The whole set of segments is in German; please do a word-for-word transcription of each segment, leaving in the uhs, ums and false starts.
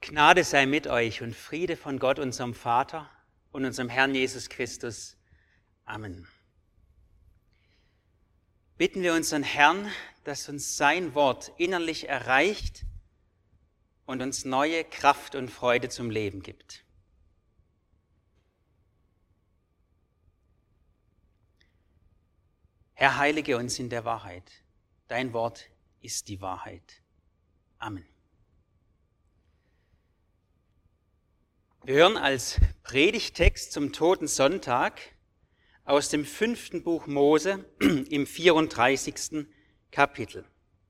Gnade sei mit euch und Friede von Gott, unserem Vater und unserem Herrn Jesus Christus. Amen. Bitten wir unseren Herrn, dass uns sein Wort innerlich erreicht und uns neue Kraft und Freude zum Leben gibt. Herr, heilige uns in der Wahrheit. Dein Wort ist die Wahrheit. Amen. Wir hören als Predigtext zum Totensonntag aus dem fünften Buch Mose im vierunddreißigsten Kapitel.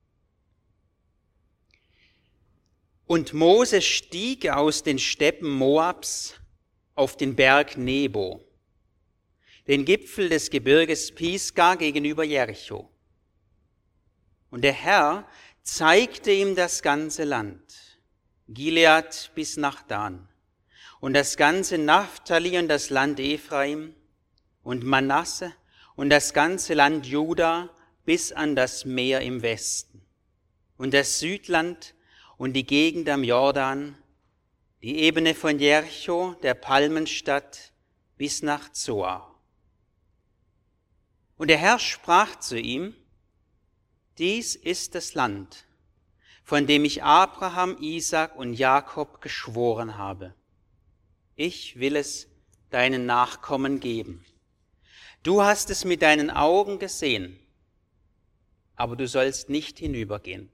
Und Mose stieg aus den Steppen Moabs auf den Berg Nebo, den Gipfel des Gebirges Pisga gegenüber Jericho. Und der Herr zeigte ihm das ganze Land, Gilead bis nach Dan, und das ganze Naphtali und das Land Ephraim und Manasse und das ganze Land Juda bis an das Meer im Westen und das Südland und die Gegend am Jordan, die Ebene von Jericho, der Palmenstadt, bis nach Zoar. Und der Herr sprach zu ihm: Dies ist das Land, von dem ich Abraham, Isaak und Jakob geschworen habe. Ich will es deinen Nachkommen geben. Du hast es mit deinen Augen gesehen, aber du sollst nicht hinübergehen.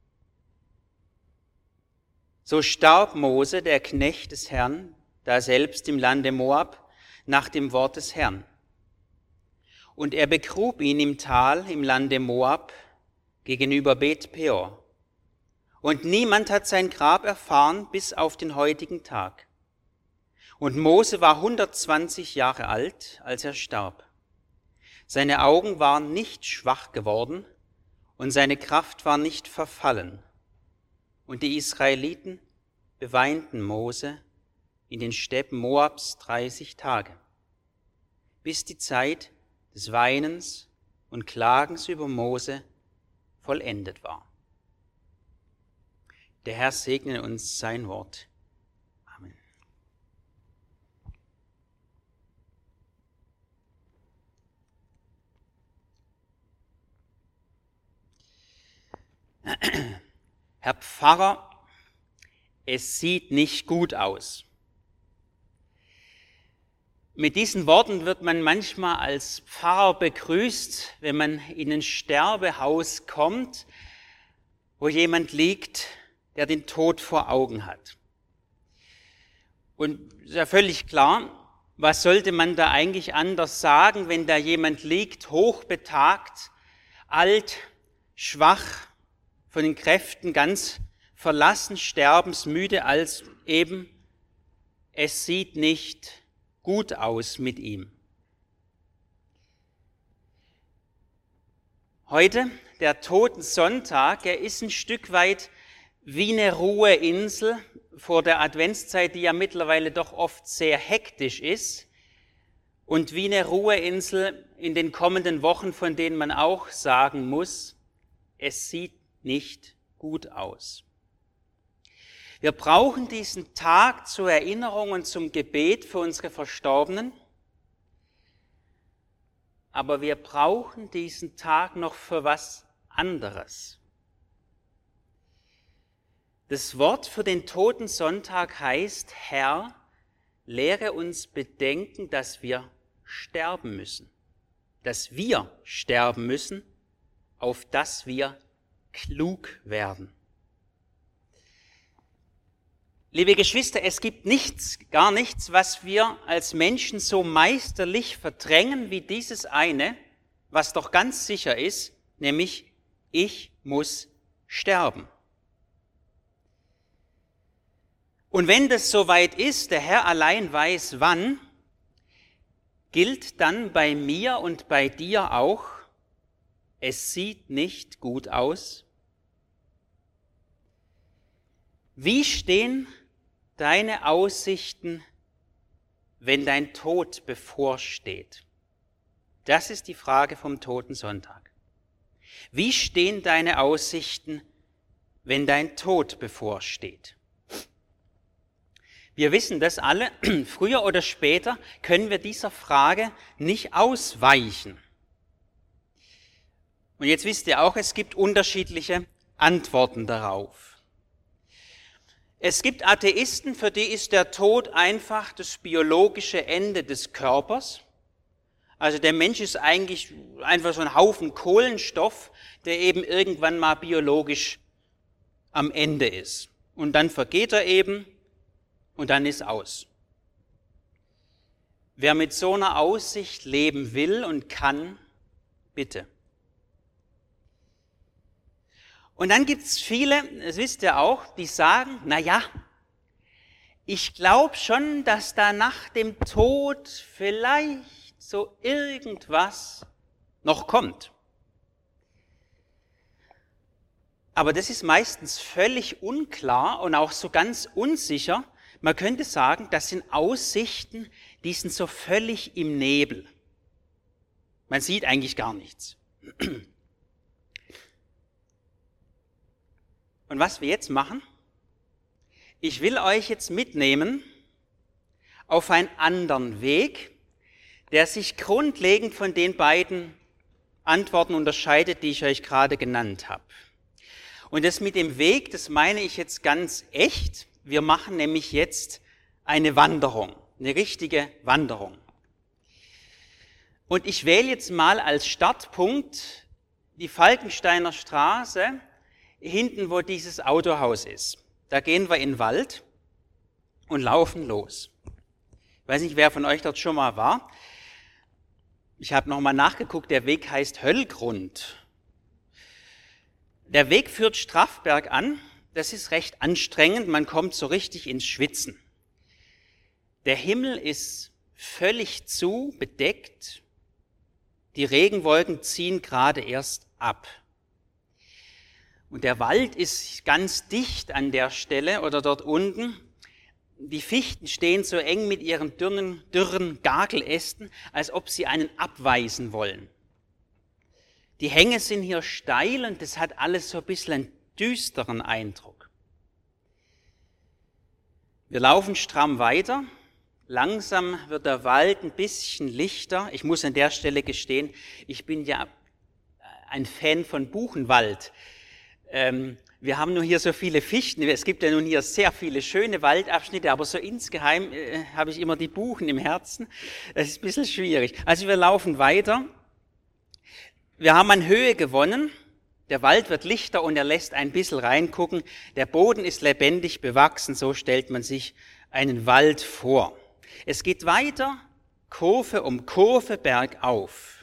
So starb Mose, der Knecht des Herrn, daselbst im Lande Moab, nach dem Wort des Herrn. Und er begrub ihn im Tal im Lande Moab gegenüber Bet Peor. Und niemand hat sein Grab erfahren bis auf den heutigen Tag. Und Mose war hundertzwanzig Jahre alt, als er starb. Seine Augen waren nicht schwach geworden und seine Kraft war nicht verfallen. Und die Israeliten beweinten Mose in den Steppen Moabs dreißig Tage, bis die Zeit des Weinens und Klagens über Mose vollendet war. Der Herr segne uns sein Wort. Amen. Herr Pfarrer, es sieht nicht gut aus. Mit diesen Worten wird man manchmal als Pfarrer begrüßt, wenn man in ein Sterbehaus kommt, wo jemand liegt, der den Tod vor Augen hat. Und ist ja völlig klar, was sollte man da eigentlich anders sagen, wenn da jemand liegt, hochbetagt, alt, schwach, von den Kräften ganz verlassen, sterbensmüde, als eben, es sieht nicht gut aus mit ihm. Heute, der Totensonntag, er ist ein Stück weit wie eine Ruheinsel vor der Adventszeit, die ja mittlerweile doch oft sehr hektisch ist, und wie eine Ruheinsel in den kommenden Wochen, von denen man auch sagen muss, es sieht nicht gut aus. Wir brauchen diesen Tag zur Erinnerung und zum Gebet für unsere Verstorbenen, aber wir brauchen diesen Tag noch für was anderes. Das Wort für den Totensonntag heißt: Herr, lehre uns bedenken, dass wir sterben müssen, dass wir sterben müssen, auf dass wir klug werden. Liebe Geschwister, es gibt nichts, gar nichts, was wir als Menschen so meisterlich verdrängen wie dieses eine, was doch ganz sicher ist, nämlich ich muss sterben. Und wenn das soweit ist, der Herr allein weiß wann, gilt dann bei mir und bei dir auch: Es sieht nicht gut aus. Wie stehen deine Aussichten, wenn dein Tod bevorsteht? Das ist die Frage vom Totensonntag. Wie stehen deine Aussichten, wenn dein Tod bevorsteht? Wir wissen das alle, früher oder später können wir dieser Frage nicht ausweichen. Und jetzt wisst ihr auch, es gibt unterschiedliche Antworten darauf. Es gibt Atheisten, für die ist der Tod einfach das biologische Ende des Körpers. Also der Mensch ist eigentlich einfach so ein Haufen Kohlenstoff, der eben irgendwann mal biologisch am Ende ist. Und dann vergeht er eben und dann ist aus. Wer mit so einer Aussicht leben will und kann, bitte. Und dann gibt es viele, das wisst ihr auch, die sagen, na ja, ich glaube schon, dass da nach dem Tod vielleicht so irgendwas noch kommt. Aber das ist meistens völlig unklar und auch so ganz unsicher. Man könnte sagen, das sind Aussichten, die sind so völlig im Nebel. Man sieht eigentlich gar nichts. Und was wir jetzt machen, ich will euch jetzt mitnehmen auf einen anderen Weg, der sich grundlegend von den beiden Antworten unterscheidet, die ich euch gerade genannt habe. Und das mit dem Weg, das meine ich jetzt ganz echt. Wir machen nämlich jetzt eine Wanderung, eine richtige Wanderung. Und ich wähle jetzt mal als Startpunkt die Falkensteiner Straße, hinten, wo dieses Autohaus ist. Da gehen wir in den Wald und laufen los. Ich weiß nicht, wer von euch dort schon mal war. Ich habe nochmal nachgeguckt, der Weg heißt Höllgrund. Der Weg führt straff bergan. Das ist recht anstrengend, man kommt so richtig ins Schwitzen. Der Himmel ist völlig zu, bedeckt. Die Regenwolken ziehen gerade erst ab. Und der Wald ist ganz dicht an der Stelle oder dort unten. Die Fichten stehen so eng mit ihren dürren, dürren Gagelästen, als ob sie einen abweisen wollen. Die Hänge sind hier steil und das hat alles so ein bisschen einen düsteren Eindruck. Wir laufen stramm weiter. Langsam wird der Wald ein bisschen lichter. Ich muss an der Stelle gestehen, ich bin ja ein Fan von Buchenwald. Ähm, wir haben nur hier so viele Fichten. Es gibt ja nun hier sehr viele schöne Waldabschnitte, aber so insgeheim äh, habe ich immer die Buchen im Herzen. Das ist ein bisschen schwierig. Also wir laufen weiter. Wir haben an Höhe gewonnen. Der Wald wird lichter und er lässt ein bisschen reingucken. Der Boden ist lebendig bewachsen, so stellt man sich einen Wald vor. Es geht weiter, Kurve um Kurve bergauf.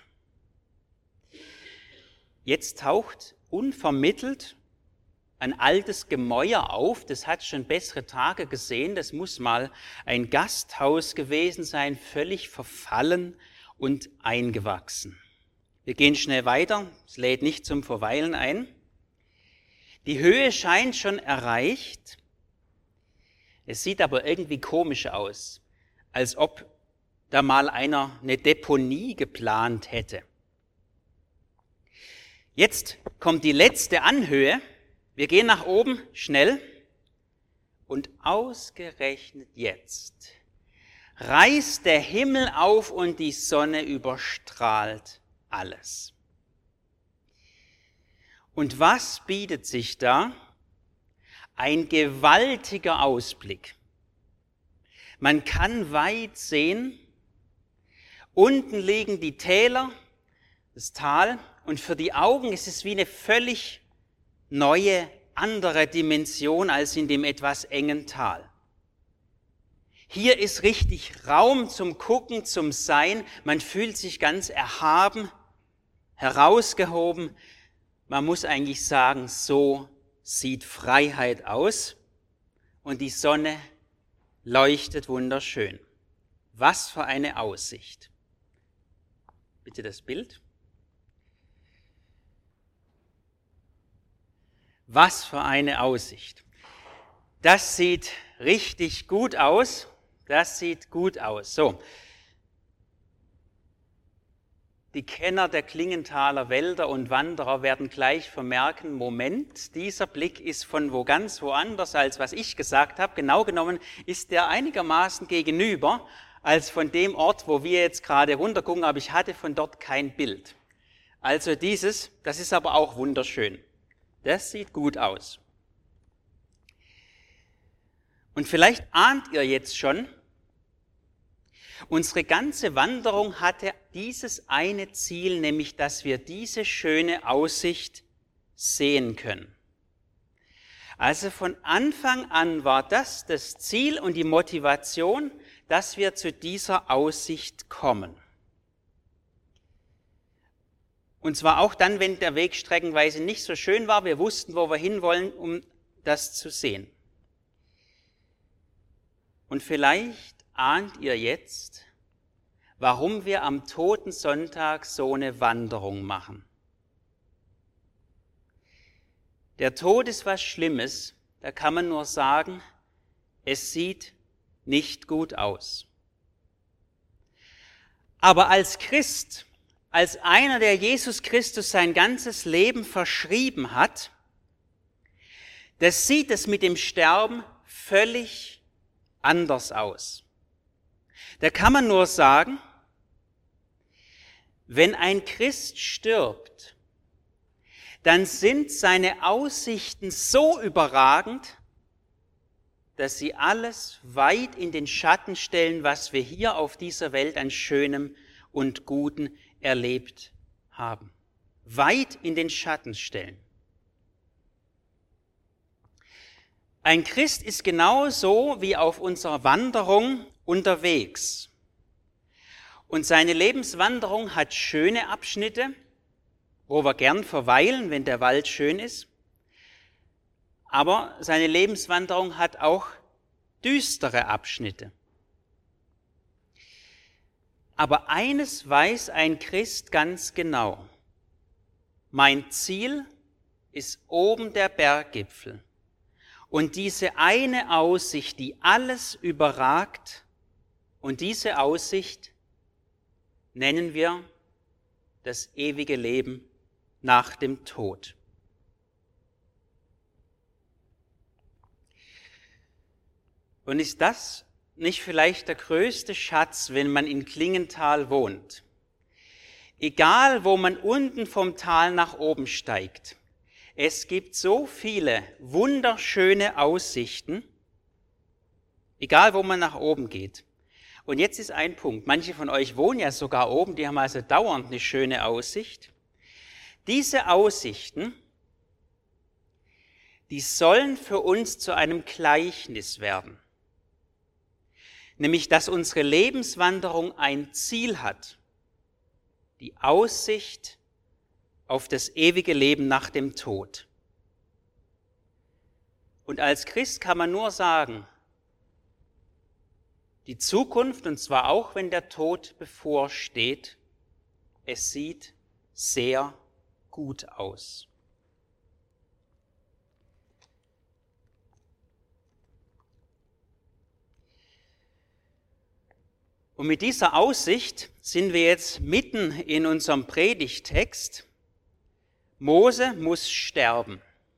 Jetzt taucht unvermittelt ein altes Gemäuer auf, das hat schon bessere Tage gesehen, das muss mal ein Gasthaus gewesen sein, völlig verfallen und eingewachsen. Wir gehen schnell weiter, es lädt nicht zum Verweilen ein. Die Höhe scheint schon erreicht, es sieht aber irgendwie komisch aus, als ob da mal einer eine Deponie geplant hätte. Jetzt kommt die letzte Anhöhe. Wir gehen nach oben, schnell. Und ausgerechnet jetzt reißt der Himmel auf und die Sonne überstrahlt alles. Und was bietet sich da? Ein gewaltiger Ausblick. Man kann weit sehen. Unten liegen die Täler, das Tal. Und für die Augen ist es wie eine völlig neue, andere Dimension als in dem etwas engen Tal. Hier ist richtig Raum zum Gucken, zum Sein. Man fühlt sich ganz erhaben, herausgehoben. Man muss eigentlich sagen, so sieht Freiheit aus. Und die Sonne leuchtet wunderschön. Was für eine Aussicht. Bitte das Bild. Was für eine Aussicht. Das sieht richtig gut aus. Das sieht gut aus. So. Die Kenner der Klingenthaler Wälder und Wanderer werden gleich vermerken, Moment, dieser Blick ist von wo ganz woanders, als was ich gesagt habe. Genau genommen ist der einigermaßen gegenüber als von dem Ort, wo wir jetzt gerade runtergucken, aber ich hatte von dort kein Bild. Also dieses, das ist aber auch wunderschön. Das sieht gut aus. Und vielleicht ahnt ihr jetzt schon, unsere ganze Wanderung hatte dieses eine Ziel, nämlich dass wir diese schöne Aussicht sehen können. Also von Anfang an war das das Ziel und die Motivation, dass wir zu dieser Aussicht kommen. Und zwar auch dann, wenn der Weg streckenweise nicht so schön war, wir wussten, wo wir hinwollen, um das zu sehen. Und vielleicht ahnt ihr jetzt, warum wir am Totensonntag so eine Wanderung machen. Der Tod ist was Schlimmes, da kann man nur sagen, es sieht nicht gut aus. Aber als Christ, als einer, der Jesus Christus sein ganzes Leben verschrieben hat, das sieht es mit dem Sterben völlig anders aus. Da kann man nur sagen, wenn ein Christ stirbt, dann sind seine Aussichten so überragend, dass sie alles weit in den Schatten stellen, was wir hier auf dieser Welt an Schönem und Guten erlebt haben. Weit in den Schatten stellen. Ein Christ ist genauso wie auf unserer Wanderung unterwegs. Und seine Lebenswanderung hat schöne Abschnitte, wo wir gern verweilen, wenn der Wald schön ist. Aber seine Lebenswanderung hat auch düstere Abschnitte. Aber eines weiß ein Christ ganz genau. Mein Ziel ist oben der Berggipfel. Und diese eine Aussicht, die alles überragt, und diese Aussicht nennen wir das ewige Leben nach dem Tod. Und ist das nicht vielleicht der größte Schatz, wenn man in Klingenthal wohnt? Egal, wo man unten vom Tal nach oben steigt, es gibt so viele wunderschöne Aussichten, egal wo man nach oben geht. Und jetzt ist ein Punkt, manche von euch wohnen ja sogar oben, die haben also dauernd eine schöne Aussicht. Diese Aussichten, die sollen für uns zu einem Gleichnis werden. Nämlich, dass unsere Lebenswanderung ein Ziel hat, die Aussicht auf das ewige Leben nach dem Tod. Und als Christ kann man nur sagen, die Zukunft, und zwar auch wenn der Tod bevorsteht, es sieht sehr gut aus. Und mit dieser Aussicht sind wir jetzt mitten in unserem Predigttext. Mose muss sterben.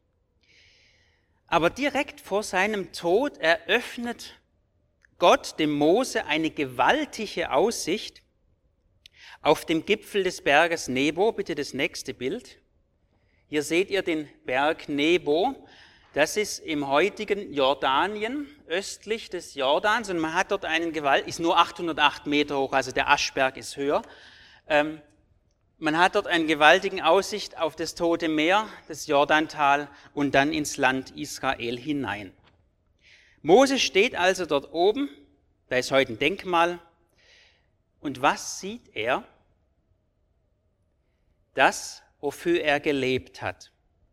Aber direkt vor seinem Tod eröffnet Gott dem Mose eine gewaltige Aussicht auf dem Gipfel des Berges Nebo. Bitte das nächste Bild. Hier seht ihr den Berg Nebo. Das ist im heutigen Jordanien, östlich des Jordans. Und man hat dort einen Gewalt, ist nur achthundertacht Meter hoch, also der Aschberg ist höher. Ähm, man hat dort eine gewaltige Aussicht auf das Tote Meer, das Jordantal und dann ins Land Israel hinein. Mose steht also dort oben, da ist heute ein Denkmal. Und was sieht er? Das, wofür er gelebt hat.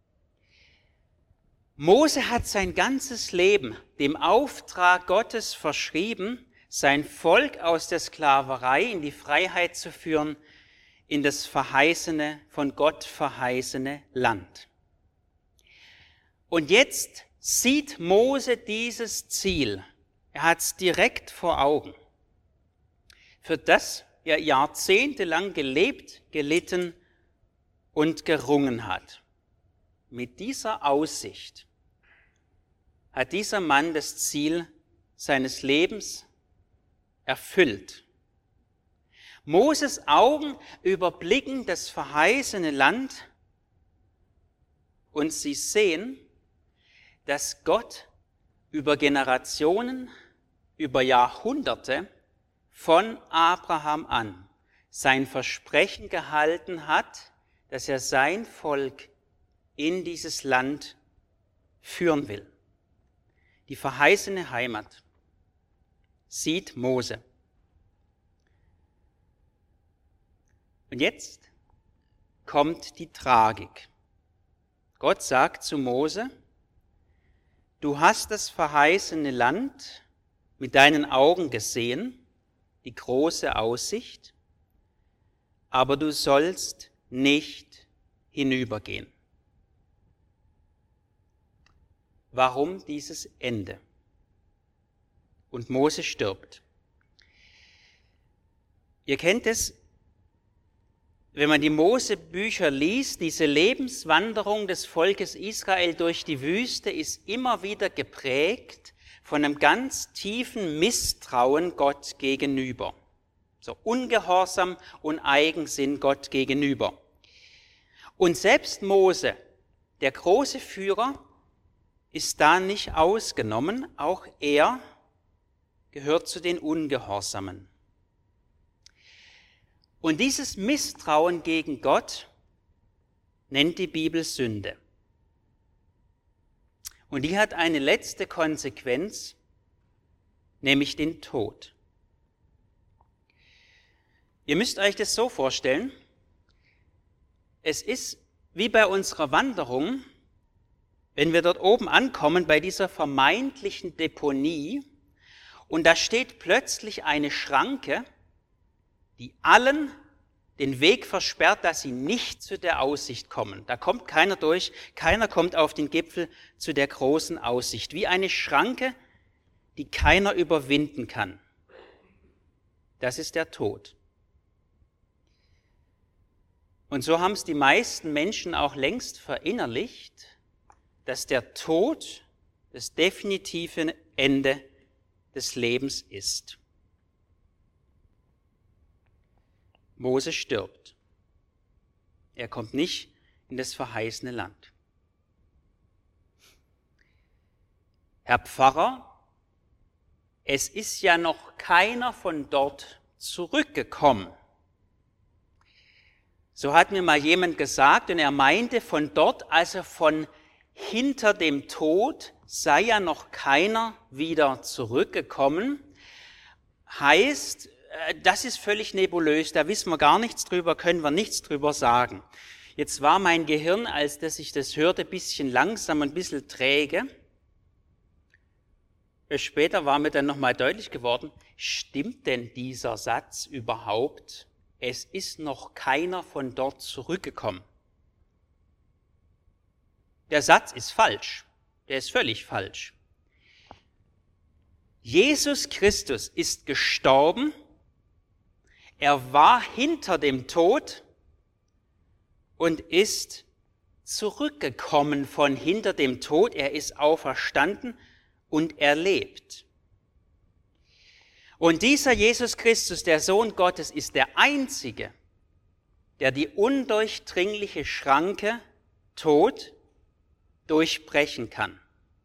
Mose hat sein ganzes Leben dem Auftrag Gottes verschrieben, sein Volk aus der Sklaverei in die Freiheit zu führen, in das verheißene, von Gott verheißene Land. Und jetzt sieht Mose dieses Ziel. Er hat es direkt vor Augen. Für das er jahrzehntelang gelebt, gelitten und gerungen hat. Mit dieser Aussicht hat dieser Mann das Ziel seines Lebens erfüllt. Moses Augen überblicken das verheißene Land und sie sehen, dass Gott über Generationen, über Jahrhunderte von Abraham an sein Versprechen gehalten hat, dass er sein Volk in dieses Land führen will. Die verheißene Heimat sieht Mose. Und jetzt kommt die Tragik. Gott sagt zu Mose, du hast das verheißene Land mit deinen Augen gesehen, die große Aussicht, aber du sollst nicht hinübergehen. Warum dieses Ende? Und Mose stirbt. Ihr kennt es, wenn man die Mose-Bücher liest, diese Lebenswanderung des Volkes Israel durch die Wüste ist immer wieder geprägt von einem ganz tiefen Misstrauen Gott gegenüber. So Ungehorsam und Eigensinn Gott gegenüber. Und selbst Mose, der große Führer, ist da nicht ausgenommen. Auch er gehört zu den Ungehorsamen. Und dieses Misstrauen gegen Gott nennt die Bibel Sünde. Und die hat eine letzte Konsequenz, nämlich den Tod. Ihr müsst euch das so vorstellen, es ist wie bei unserer Wanderung, wenn wir dort oben ankommen bei dieser vermeintlichen Deponie und da steht plötzlich eine Schranke, die allen den Weg versperrt, dass sie nicht zu der Aussicht kommen. Da kommt keiner durch, keiner kommt auf den Gipfel zu der großen Aussicht. Wie eine Schranke, die keiner überwinden kann. Das ist der Tod. Und so haben es die meisten Menschen auch längst verinnerlicht, dass der Tod das definitive Ende des Lebens ist. Mose stirbt. Er kommt nicht in das verheißene Land. Herr Pfarrer, es ist ja noch keiner von dort zurückgekommen. So hat mir mal jemand gesagt und er meinte, von dort, also von hinter dem Tod, sei ja noch keiner wieder zurückgekommen. Heißt, das ist völlig nebulös, da wissen wir gar nichts drüber, können wir nichts drüber sagen. Jetzt war mein Gehirn, als dass ich das hörte, ein bisschen langsam, ein bisschen träge. Später war mir dann nochmal deutlich geworden, stimmt denn dieser Satz überhaupt? Es ist noch keiner von dort zurückgekommen. Der Satz ist falsch, der ist völlig falsch. Jesus Christus ist gestorben, er war hinter dem Tod und ist zurückgekommen von hinter dem Tod. Er ist auferstanden und er lebt. Und dieser Jesus Christus, der Sohn Gottes, ist der Einzige, der die undurchdringliche Schranke Tod durchbrechen kann.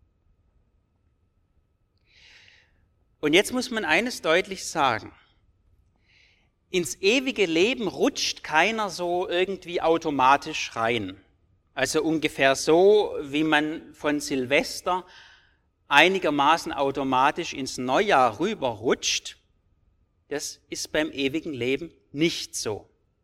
Und jetzt muss man eines deutlich sagen. Ins ewige Leben rutscht keiner so irgendwie automatisch rein. Also ungefähr so, wie man von Silvester einigermaßen automatisch ins Neujahr rüberrutscht. Das ist beim ewigen Leben nicht so.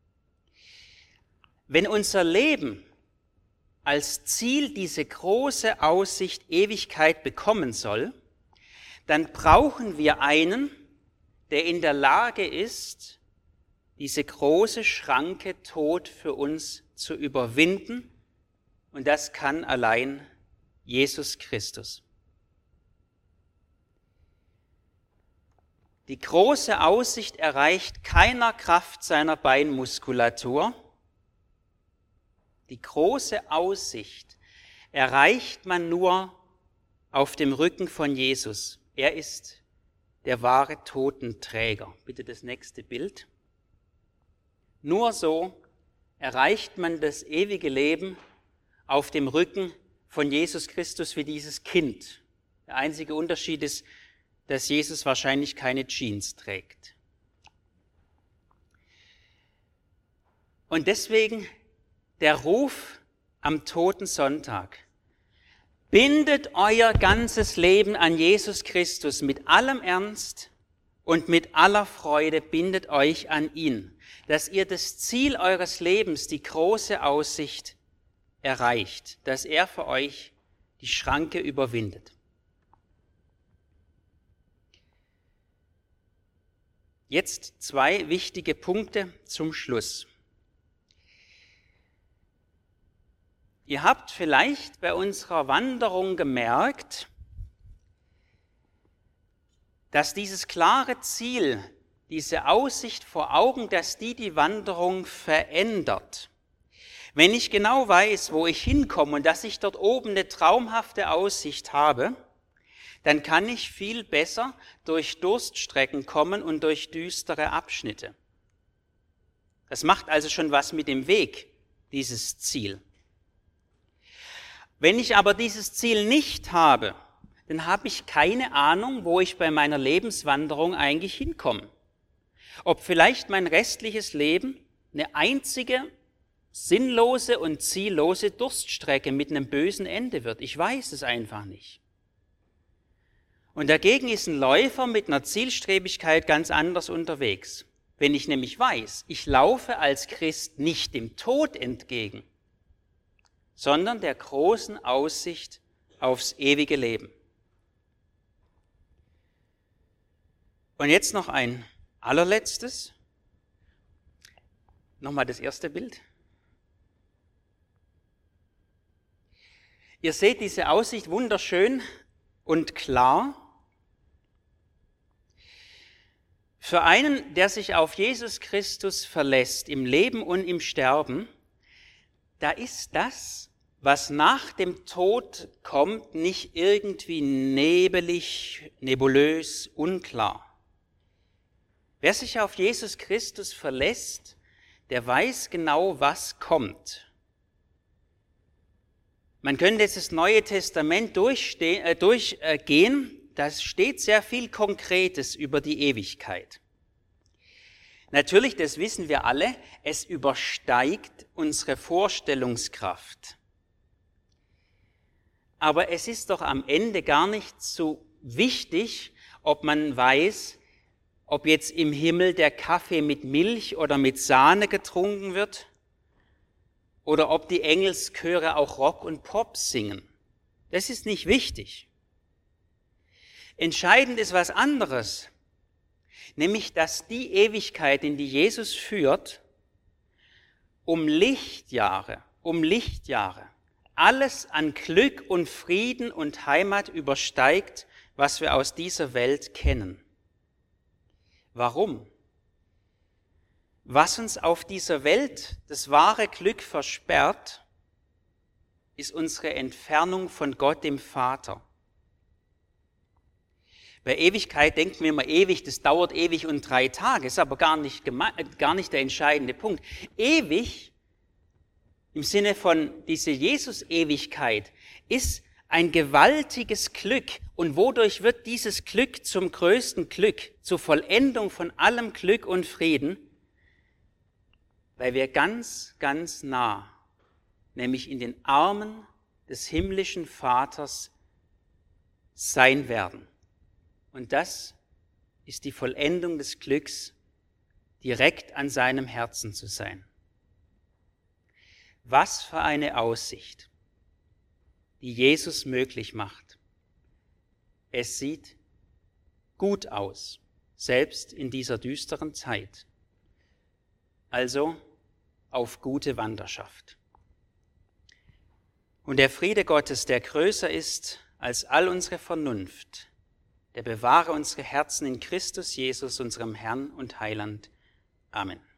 Wenn unser Leben als Ziel diese große Aussicht Ewigkeit bekommen soll, dann brauchen wir einen, der in der Lage ist, diese große Schranke Tod für uns zu überwinden. Und das kann allein Jesus Christus. Die große Aussicht erreicht keiner Kraft seiner Beinmuskulatur. Die große Aussicht erreicht man nur auf dem Rücken von Jesus. Er ist der wahre Totenträger. Bitte das nächste Bild. Nur so erreicht man das ewige Leben auf dem Rücken von Jesus Christus wie dieses Kind. Der einzige Unterschied ist, dass Jesus wahrscheinlich keine Jeans trägt. Und deswegen der Ruf am Totensonntag. Bindet euer ganzes Leben an Jesus Christus mit allem Ernst und mit aller Freude, bindet euch an ihn, dass ihr das Ziel eures Lebens, die große Aussicht, erreicht, dass er für euch die Schranke überwindet. Jetzt zwei wichtige Punkte zum Schluss. Ihr habt vielleicht bei unserer Wanderung gemerkt, dass dieses klare Ziel, diese Aussicht vor Augen, dass die die Wanderung verändert. Wenn ich genau weiß, wo ich hinkomme und dass ich dort oben eine traumhafte Aussicht habe, dann kann ich viel besser durch Durststrecken kommen und durch düstere Abschnitte. Das macht also schon was mit dem Weg, dieses Ziel. Wenn ich aber dieses Ziel nicht habe, dann habe ich keine Ahnung, wo ich bei meiner Lebenswanderung eigentlich hinkomme. Ob vielleicht mein restliches Leben eine einzige sinnlose und ziellose Durststrecke mit einem bösen Ende wird. Ich weiß es einfach nicht. Und dagegen ist ein Läufer mit einer Zielstrebigkeit ganz anders unterwegs. Wenn ich nämlich weiß, ich laufe als Christ nicht dem Tod entgegen, sondern der großen Aussicht aufs ewige Leben. Und jetzt noch ein allerletztes. Nochmal das erste Bild. Ihr seht diese Aussicht wunderschön und klar. Für einen, der sich auf Jesus Christus verlässt, im Leben und im Sterben, da ist das, was nach dem Tod kommt, nicht irgendwie nebelig, nebulös, unklar. Wer sich auf Jesus Christus verlässt, der weiß genau, was kommt. Man könnte jetzt das Neue Testament durchgehen, äh, durchgehen. Da steht sehr viel Konkretes über die Ewigkeit. Natürlich, das wissen wir alle, es übersteigt unsere Vorstellungskraft. Aber es ist doch am Ende gar nicht so wichtig, ob man weiß, ob jetzt im Himmel der Kaffee mit Milch oder mit Sahne getrunken wird oder ob die Engelschöre auch Rock und Pop singen. Das ist nicht wichtig. Entscheidend ist was anderes, nämlich dass die Ewigkeit, in die Jesus führt, um Lichtjahre, um Lichtjahre, alles an Glück und Frieden und Heimat übersteigt, was wir aus dieser Welt kennen. Warum? Was uns auf dieser Welt das wahre Glück versperrt, ist unsere Entfernung von Gott, dem Vater. Bei Ewigkeit denken wir immer ewig, das dauert ewig und drei Tage, ist aber gar nicht, geme- gar nicht der entscheidende Punkt. Ewig, im Sinne von diese Jesus-Ewigkeit, ist ein gewaltiges Glück. Und wodurch wird dieses Glück zum größten Glück, zur Vollendung von allem Glück und Frieden? Weil wir ganz, ganz nah, nämlich in den Armen des himmlischen Vaters sein werden. Und das ist die Vollendung des Glücks, direkt an seinem Herzen zu sein. Was für eine Aussicht, die Jesus möglich macht. Es sieht gut aus, selbst in dieser düsteren Zeit. Also auf gute Wanderschaft. Und der Friede Gottes, der größer ist als all unsere Vernunft, der bewahre unsere Herzen in Christus Jesus, unserem Herrn und Heiland. Amen.